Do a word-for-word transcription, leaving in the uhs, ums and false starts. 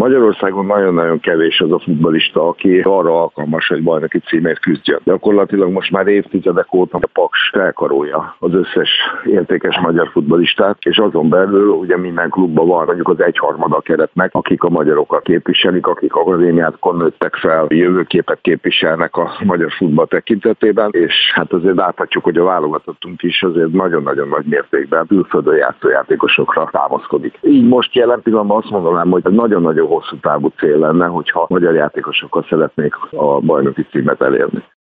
Magyarországon nagyon-nagyon kevés az a futballista, aki arra alkalmas, hogy bajnoki címért küzdjön. Gyakorlatilag most már évtizedek óta a Paks felkarolja az összes értékes magyar futballistát, és azon belül ugye minden klubban van mondjuk az egyharmada keretnek, akik a magyarokat képviselik, akik akadémiákon nőttek fel, jövőképet képviselnek a magyar futball tekintetében, és hát azért láthatjuk, hogy a válogatottunk is azért nagyon-nagyon nagy mértékben külföldön játszó játékosokra támaszkodik. Így most jelen pillanatban azt mondanám, hogy nagyon-nagyon hosszú távú cél lenne, hogyha magyar játékosokkal szeretnék a bajnoki címet elérni.